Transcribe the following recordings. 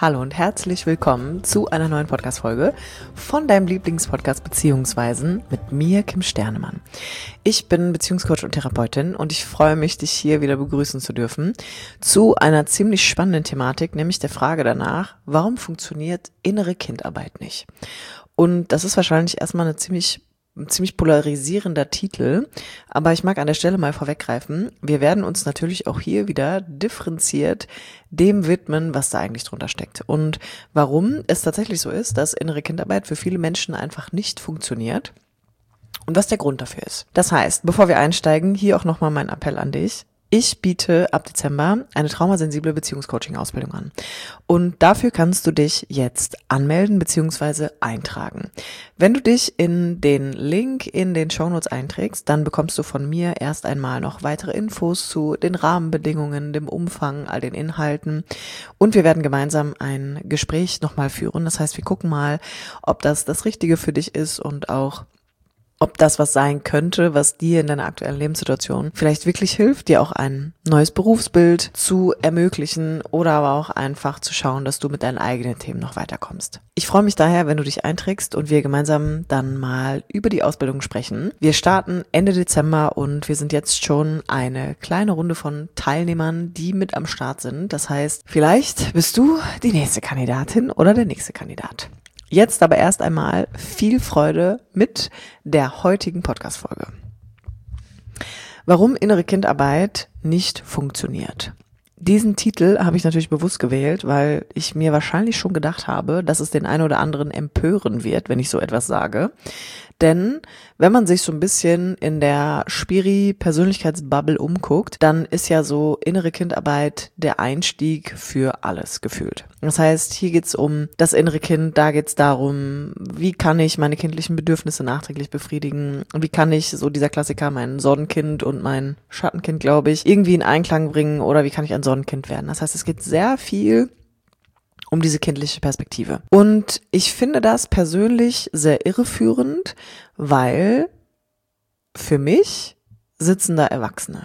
Hallo und herzlich willkommen zu einer neuen Podcast-Folge von deinem Lieblingspodcast Beziehungsweisen mit mir, Kim Sternemann. Ich bin Beziehungscoach und Therapeutin und ich freue mich, dich hier wieder begrüßen zu dürfen zu einer ziemlich spannenden Thematik, nämlich der Frage danach, warum funktioniert innere Kindarbeit nicht? Und das ist wahrscheinlich erstmal ein ziemlich polarisierender Titel, aber ich mag an der Stelle mal vorweggreifen, wir werden uns natürlich auch hier wieder differenziert dem widmen, was da eigentlich drunter steckt und warum es tatsächlich so ist, dass innere Kindarbeit für viele Menschen einfach nicht funktioniert und was der Grund dafür ist. Das heißt, bevor wir einsteigen, hier auch nochmal mein Appell an dich. Ich biete ab Dezember eine traumasensible Beziehungscoaching-Ausbildung an. Und dafür kannst du dich jetzt anmelden bzw. eintragen. Wenn du dich in den Link in den Shownotes einträgst, dann bekommst du von mir erst einmal noch weitere Infos zu den Rahmenbedingungen, dem Umfang, all den Inhalten. Und wir werden gemeinsam ein Gespräch nochmal führen. Das heißt, wir gucken mal, ob das Richtige für dich ist und auch ob das was sein könnte, was dir in deiner aktuellen Lebenssituation vielleicht wirklich hilft, dir auch ein neues Berufsbild zu ermöglichen oder aber auch einfach zu schauen, dass du mit deinen eigenen Themen noch weiterkommst. Ich freue mich daher, wenn du dich einträgst und wir gemeinsam dann mal über die Ausbildung sprechen. Wir starten Ende Dezember und wir sind jetzt schon eine kleine Runde von Teilnehmern, die mit am Start sind. Das heißt, vielleicht bist du die nächste Kandidatin oder der nächste Kandidat. Jetzt aber erst einmal viel Freude mit der heutigen Podcast-Folge. Warum innere Kindarbeit nicht funktioniert. Diesen Titel habe ich natürlich bewusst gewählt, weil ich mir wahrscheinlich schon gedacht habe, dass es den einen oder anderen empören wird, wenn ich so etwas sage. Denn wenn man sich so ein bisschen in der Spiri-Persönlichkeitsbubble umguckt, dann ist ja so innere Kindarbeit der Einstieg für alles gefühlt. Das heißt, hier geht's um das innere Kind, da geht's darum, wie kann ich meine kindlichen Bedürfnisse nachträglich befriedigen, wie kann ich so dieser Klassiker, mein Sonnenkind und mein Schattenkind, glaube ich, irgendwie in Einklang bringen oder wie kann ich ein Sonnenkind werden. Das heißt, es geht sehr viel um diese kindliche Perspektive. Und ich finde das persönlich sehr irreführend, weil für mich sitzen da Erwachsene.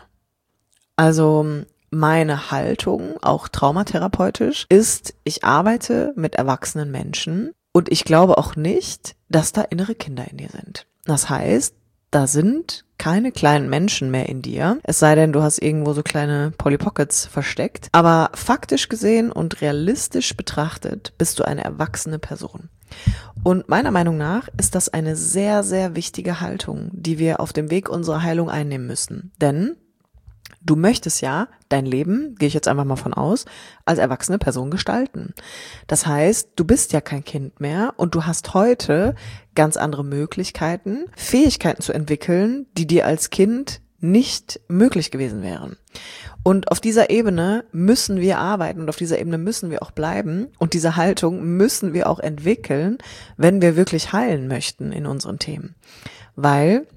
Also meine Haltung, auch traumatherapeutisch, ist, ich arbeite mit erwachsenen Menschen und ich glaube auch nicht, dass da innere Kinder in dir sind. Das heißt, da sind keine kleinen Menschen mehr in dir, es sei denn, du hast irgendwo so kleine Polly Pockets versteckt. Aber faktisch gesehen und realistisch betrachtet bist du eine erwachsene Person. Und meiner Meinung nach ist das eine sehr, sehr wichtige Haltung, die wir auf dem Weg unserer Heilung einnehmen müssen. Denn du möchtest ja dein Leben, gehe ich jetzt einfach mal von aus, als erwachsene Person gestalten. Das heißt, du bist ja kein Kind mehr und du hast heute ganz andere Möglichkeiten, Fähigkeiten zu entwickeln, die dir als Kind nicht möglich gewesen wären. Und auf dieser Ebene müssen wir arbeiten und auf dieser Ebene müssen wir auch bleiben und diese Haltung müssen wir auch entwickeln, wenn wir wirklich heilen möchten in unseren Themen. Weil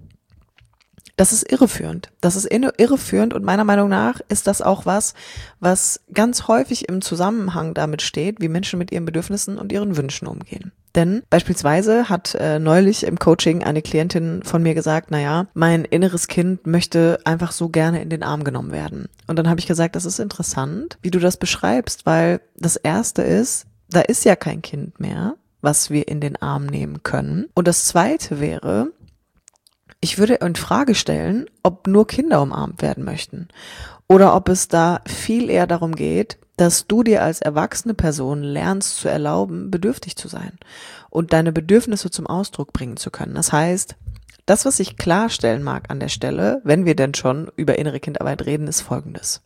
das ist irreführend. Das ist irreführend und meiner Meinung nach ist das auch was ganz häufig im Zusammenhang damit steht, wie Menschen mit ihren Bedürfnissen und ihren Wünschen umgehen. Denn beispielsweise hat neulich im Coaching eine Klientin von mir gesagt, mein inneres Kind möchte einfach so gerne in den Arm genommen werden. Und dann habe ich gesagt, das ist interessant, wie du das beschreibst, weil das Erste ist, da ist ja kein Kind mehr, was wir in den Arm nehmen können. Und das Zweite wäre, ich würde in Frage stellen, ob nur Kinder umarmt werden möchten oder ob es da viel eher darum geht, dass du dir als erwachsene Person lernst zu erlauben, bedürftig zu sein und deine Bedürfnisse zum Ausdruck bringen zu können. Das heißt, das, was ich klarstellen mag an der Stelle, wenn wir denn schon über innere Kindarbeit reden, ist Folgendes.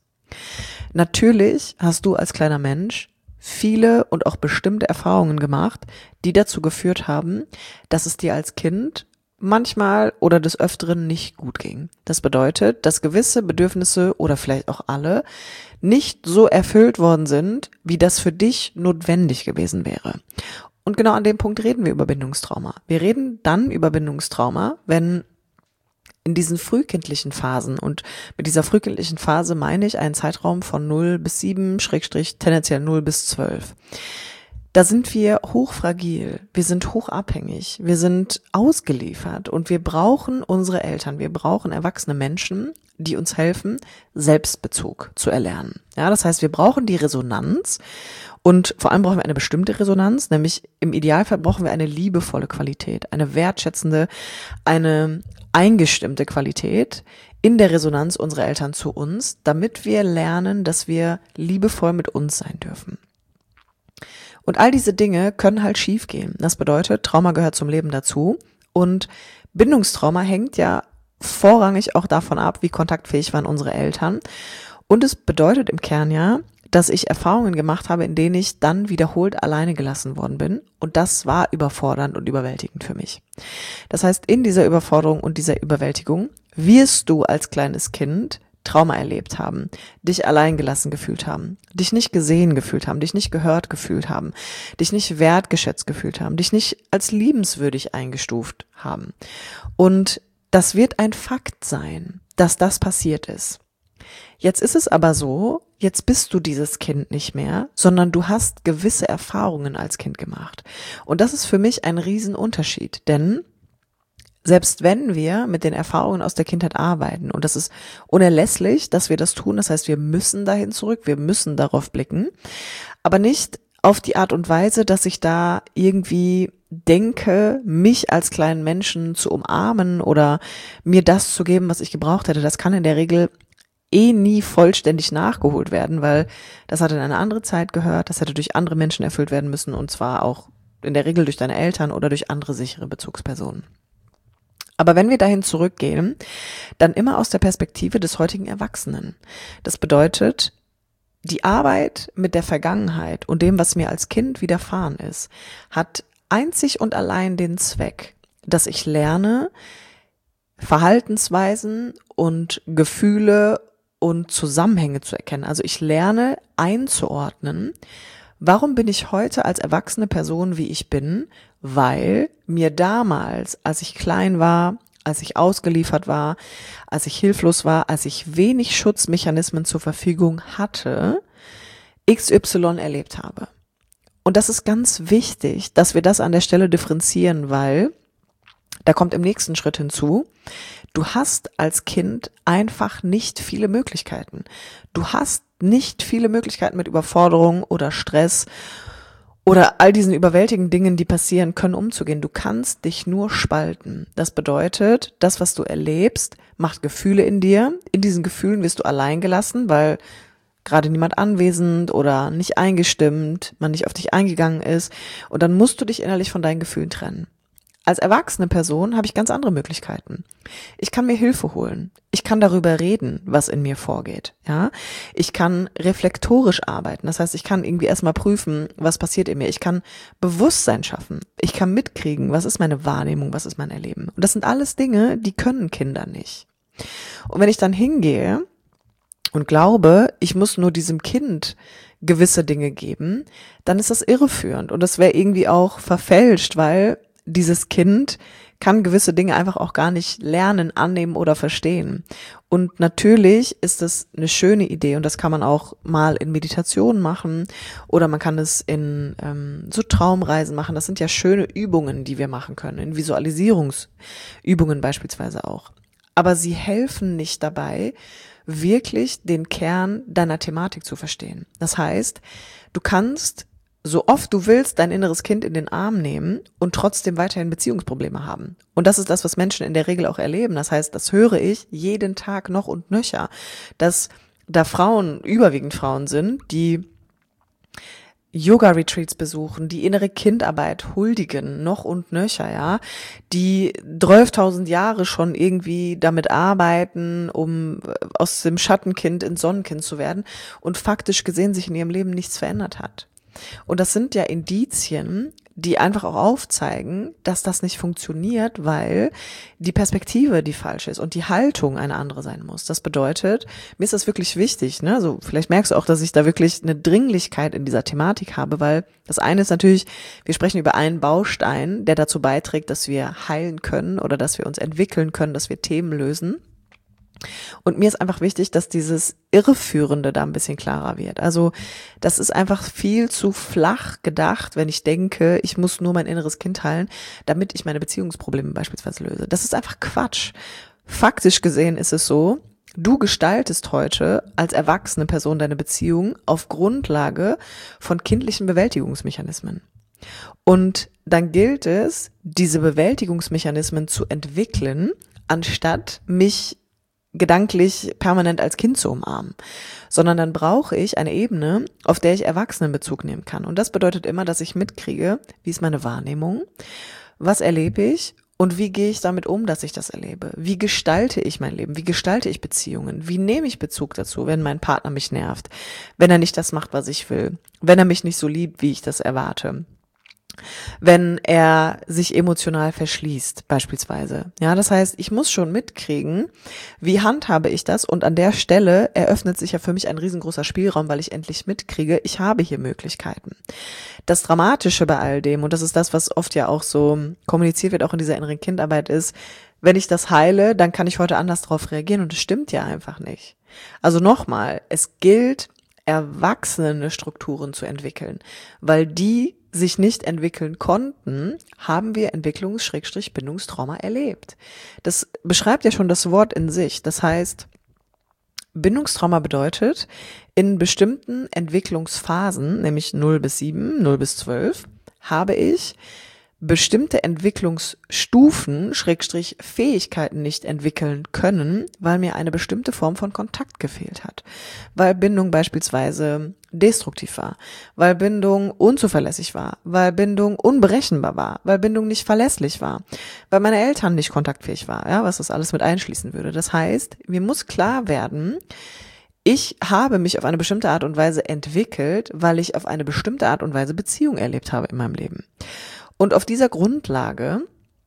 Natürlich hast du als kleiner Mensch viele und auch bestimmte Erfahrungen gemacht, die dazu geführt haben, dass es dir als Kind manchmal oder des Öfteren nicht gut ging. Das bedeutet, dass gewisse Bedürfnisse oder vielleicht auch alle nicht so erfüllt worden sind, wie das für dich notwendig gewesen wäre. Und genau an dem Punkt reden wir über Bindungstrauma. Wir reden dann über Bindungstrauma, wenn in diesen frühkindlichen Phasen, und mit dieser frühkindlichen Phase meine ich einen Zeitraum von 0 bis 7, tendenziell 0 bis 12. Da sind wir hochfragil, wir sind hochabhängig, wir sind ausgeliefert und wir brauchen unsere Eltern, wir brauchen erwachsene Menschen, die uns helfen, Selbstbezug zu erlernen. Ja, das heißt, wir brauchen die Resonanz Und vor allem brauchen wir eine bestimmte Resonanz, nämlich im Idealfall brauchen wir eine liebevolle Qualität, eine wertschätzende, eine eingestimmte Qualität in der Resonanz unserer Eltern zu uns, damit wir lernen, dass wir liebevoll mit uns sein dürfen. Und all diese Dinge können halt schief gehen. Das bedeutet, Trauma gehört zum Leben dazu und Bindungstrauma hängt ja vorrangig auch davon ab, wie kontaktfähig waren unsere Eltern. Und es bedeutet im Kern ja, dass ich Erfahrungen gemacht habe, in denen ich dann wiederholt alleine gelassen worden bin. Und das war überfordernd und überwältigend für mich. Das heißt, in dieser Überforderung und dieser Überwältigung wirst du als kleines Kind Trauma erlebt haben, dich allein gelassen gefühlt haben, dich nicht gesehen gefühlt haben, dich nicht gehört gefühlt haben, dich nicht wertgeschätzt gefühlt haben, dich nicht als liebenswürdig eingestuft haben. Und das wird ein Fakt sein, dass das passiert ist. Jetzt ist es aber so, jetzt bist du dieses Kind nicht mehr, sondern du hast gewisse Erfahrungen als Kind gemacht. Und das ist für mich ein Riesenunterschied, denn selbst wenn wir mit den Erfahrungen aus der Kindheit arbeiten, und das ist unerlässlich, dass wir das tun, das heißt, wir müssen dahin zurück, wir müssen darauf blicken, aber nicht auf die Art und Weise, dass ich da irgendwie denke, mich als kleinen Menschen zu umarmen oder mir das zu geben, was ich gebraucht hätte. Das kann in der Regel nie vollständig nachgeholt werden, weil das hat in eine andere Zeit gehört, das hätte durch andere Menschen erfüllt werden müssen und zwar auch in der Regel durch deine Eltern oder durch andere sichere Bezugspersonen. Aber wenn wir dahin zurückgehen, dann immer aus der Perspektive des heutigen Erwachsenen. Das bedeutet, die Arbeit mit der Vergangenheit und dem, was mir als Kind widerfahren ist, hat einzig und allein den Zweck, dass ich lerne, Verhaltensweisen und Gefühle und Zusammenhänge zu erkennen. Also ich lerne einzuordnen, warum bin ich heute als erwachsene Person, wie ich bin, weil mir damals, als ich klein war, als ich ausgeliefert war, als ich hilflos war, als ich wenig Schutzmechanismen zur Verfügung hatte, XY erlebt habe. Und das ist ganz wichtig, dass wir das an der Stelle differenzieren, weil da kommt im nächsten Schritt hinzu, du hast als Kind einfach nicht viele Möglichkeiten. Du hast nicht viele Möglichkeiten mit Überforderung oder Stress oder all diesen überwältigenden Dingen, die passieren können, umzugehen. Du kannst dich nur spalten. Das bedeutet, das, was du erlebst, macht Gefühle in dir. In diesen Gefühlen wirst du allein gelassen, weil gerade niemand anwesend oder nicht eingestimmt, man nicht auf dich eingegangen ist. Und dann musst du dich innerlich von deinen Gefühlen trennen. Als erwachsene Person habe ich ganz andere Möglichkeiten. Ich kann mir Hilfe holen. Ich kann darüber reden, was in mir vorgeht. Ja, ich kann reflektorisch arbeiten. Das heißt, ich kann irgendwie erstmal prüfen, was passiert in mir. Ich kann Bewusstsein schaffen. Ich kann mitkriegen, was ist meine Wahrnehmung, was ist mein Erleben. Und das sind alles Dinge, die können Kinder nicht. Und wenn ich dann hingehe und glaube, ich muss nur diesem Kind gewisse Dinge geben, dann ist das irreführend und das wäre irgendwie auch verfälscht, weil dieses Kind kann gewisse Dinge einfach auch gar nicht lernen, annehmen oder verstehen. Und natürlich ist das eine schöne Idee und das kann man auch mal in Meditation machen oder man kann es in so Traumreisen machen. Das sind ja schöne Übungen, die wir machen können, in Visualisierungsübungen beispielsweise auch. Aber sie helfen nicht dabei, wirklich den Kern deiner Thematik zu verstehen. Das heißt, du kannst so oft du willst dein inneres Kind in den Arm nehmen und trotzdem weiterhin Beziehungsprobleme haben. Und das ist das, was Menschen in der Regel auch erleben. Das heißt, das höre ich jeden Tag noch und nöcher, dass da Frauen, überwiegend Frauen sind, die Yoga-Retreats besuchen, die innere Kindarbeit huldigen, noch und nöcher, ja, die 12.000 Jahre schon irgendwie damit arbeiten, um aus dem Schattenkind ins Sonnenkind zu werden und faktisch gesehen sich in ihrem Leben nichts verändert hat. Und das sind ja Indizien, die einfach auch aufzeigen, dass das nicht funktioniert, weil die Perspektive die falsche ist und die Haltung eine andere sein muss. Das bedeutet, mir ist das wirklich wichtig, ne? So, vielleicht merkst du auch, dass ich da wirklich eine Dringlichkeit in dieser Thematik habe, weil das eine ist natürlich, wir sprechen über einen Baustein, der dazu beiträgt, dass wir heilen können oder dass wir uns entwickeln können, dass wir Themen lösen. Und mir ist einfach wichtig, dass dieses Irreführende da ein bisschen klarer wird. Also das ist einfach viel zu flach gedacht, wenn ich denke, ich muss nur mein inneres Kind heilen, damit ich meine Beziehungsprobleme beispielsweise löse. Das ist einfach Quatsch. Faktisch gesehen ist es so, Du gestaltest heute als erwachsene Person deine Beziehung auf Grundlage von kindlichen Bewältigungsmechanismen. Und dann gilt es, diese Bewältigungsmechanismen zu entwickeln, anstatt mich gedanklich permanent als Kind zu umarmen, sondern dann brauche ich eine Ebene, auf der ich Erwachsenenbezug nehmen kann. Und das bedeutet immer, dass ich mitkriege, wie ist meine Wahrnehmung, was erlebe ich und wie gehe ich damit um, dass ich das erlebe? Wie gestalte ich mein Leben? Wie gestalte ich Beziehungen? Wie nehme ich Bezug dazu, wenn mein Partner mich nervt, wenn er nicht das macht, was ich will, wenn er mich nicht so liebt, wie ich das erwarte? Wenn er sich emotional verschließt, beispielsweise. Ja, das heißt, ich muss schon mitkriegen, wie handhabe ich das? Und an der Stelle eröffnet sich ja für mich ein riesengroßer Spielraum, weil ich endlich mitkriege, ich habe hier Möglichkeiten. Das Dramatische bei all dem, und das ist das, was oft ja auch so kommuniziert wird, auch in dieser inneren Kindarbeit ist, wenn ich das heile, dann kann ich heute anders darauf reagieren, und das stimmt ja einfach nicht. Also nochmal, es gilt, erwachsene Strukturen zu entwickeln, weil die sich nicht entwickeln konnten, haben wir Entwicklungs-Bindungstrauma erlebt. Das beschreibt ja schon das Wort in sich. Das heißt, Bindungstrauma bedeutet, in bestimmten Entwicklungsphasen, nämlich 0 bis 7, 0 bis 12, habe ich bestimmte Entwicklungsstufen, Fähigkeiten nicht entwickeln können, weil mir eine bestimmte Form von Kontakt gefehlt hat. Weil Bindung beispielsweise destruktiv war, weil Bindung unzuverlässig war, weil Bindung unberechenbar war, weil Bindung nicht verlässlich war, weil meine Eltern nicht kontaktfähig waren, ja, was das alles mit einschließen würde. Das heißt, mir muss klar werden, ich habe mich auf eine bestimmte Art und Weise entwickelt, weil ich auf eine bestimmte Art und Weise Beziehung erlebt habe in meinem Leben. Und auf dieser Grundlage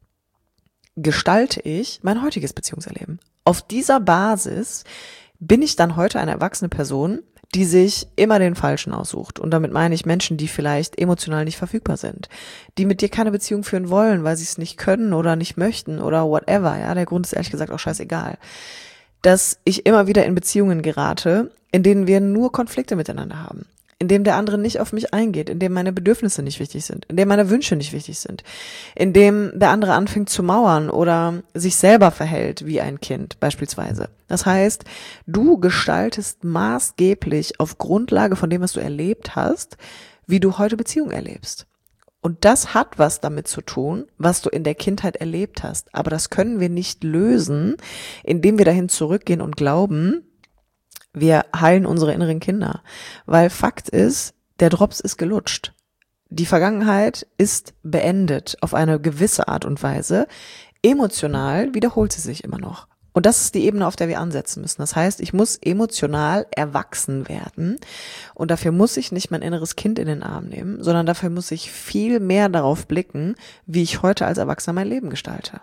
gestalte ich mein heutiges Beziehungserleben. Auf dieser Basis bin ich dann heute eine erwachsene Person, die sich immer den Falschen aussucht. Und damit meine ich Menschen, die vielleicht emotional nicht verfügbar sind, die mit dir keine Beziehung führen wollen, weil sie es nicht können oder nicht möchten oder whatever. Ja, der Grund ist ehrlich gesagt auch scheißegal. Dass ich immer wieder in Beziehungen gerate, in denen wir nur Konflikte miteinander haben, in dem der andere nicht auf mich eingeht, in dem meine Bedürfnisse nicht wichtig sind, in dem meine Wünsche nicht wichtig sind, in dem der andere anfängt zu mauern oder sich selber verhält wie ein Kind beispielsweise. Das heißt, du gestaltest maßgeblich auf Grundlage von dem, was du erlebt hast, wie du heute Beziehung erlebst. Und das hat was damit zu tun, was du in der Kindheit erlebt hast. Aber das können wir nicht lösen, indem wir dahin zurückgehen und glauben, wir heilen unsere inneren Kinder, weil Fakt ist, der Drops ist gelutscht. Die Vergangenheit ist beendet auf eine gewisse Art und Weise. Emotional wiederholt sie sich immer noch. Und das ist die Ebene, auf der wir ansetzen müssen. Das heißt, ich muss emotional erwachsen werden und dafür muss ich nicht mein inneres Kind in den Arm nehmen, sondern dafür muss ich viel mehr darauf blicken, wie ich heute als Erwachsener mein Leben gestalte.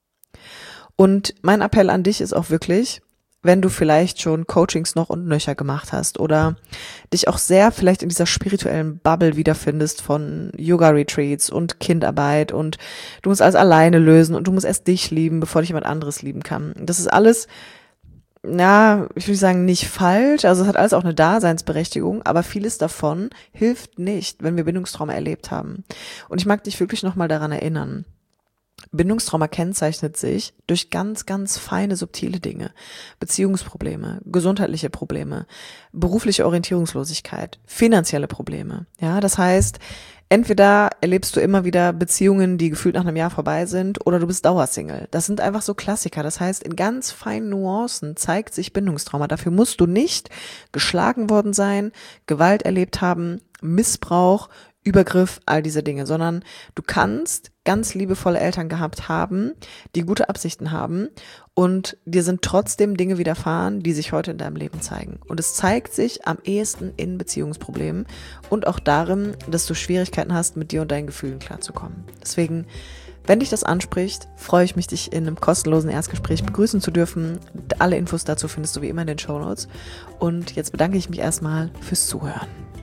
Und mein Appell an dich ist auch wirklich, wenn du vielleicht schon Coachings noch und nöcher gemacht hast oder dich auch sehr vielleicht in dieser spirituellen Bubble wiederfindest von Yoga-Retreats und Kindarbeit und du musst alles alleine lösen und du musst erst dich lieben, bevor dich jemand anderes lieben kann. Das ist alles, ja, ich würde sagen, nicht falsch, also es hat alles auch eine Daseinsberechtigung, aber vieles davon hilft nicht, wenn wir Bindungstrauma erlebt haben. Und ich mag dich wirklich nochmal daran erinnern, Bindungstrauma kennzeichnet sich durch ganz, ganz feine, subtile Dinge. Beziehungsprobleme, gesundheitliche Probleme, berufliche Orientierungslosigkeit, finanzielle Probleme. Ja, das heißt, entweder erlebst du immer wieder Beziehungen, die gefühlt nach einem Jahr vorbei sind, oder du bist Dauersingle. Das sind einfach so Klassiker. Das heißt, in ganz feinen Nuancen zeigt sich Bindungstrauma. Dafür musst du nicht geschlagen worden sein, Gewalt erlebt haben, Missbrauch, Übergriff, all diese Dinge, sondern du kannst ganz liebevolle Eltern gehabt haben, die gute Absichten haben und dir sind trotzdem Dinge widerfahren, die sich heute in deinem Leben zeigen. Und es zeigt sich am ehesten in Beziehungsproblemen und auch darin, dass du Schwierigkeiten hast, mit dir und deinen Gefühlen klarzukommen. Deswegen, wenn dich das anspricht, freue ich mich, dich in einem kostenlosen Erstgespräch begrüßen zu dürfen. Alle Infos dazu findest du wie immer in den Shownotes. Und jetzt bedanke ich mich erstmal fürs Zuhören.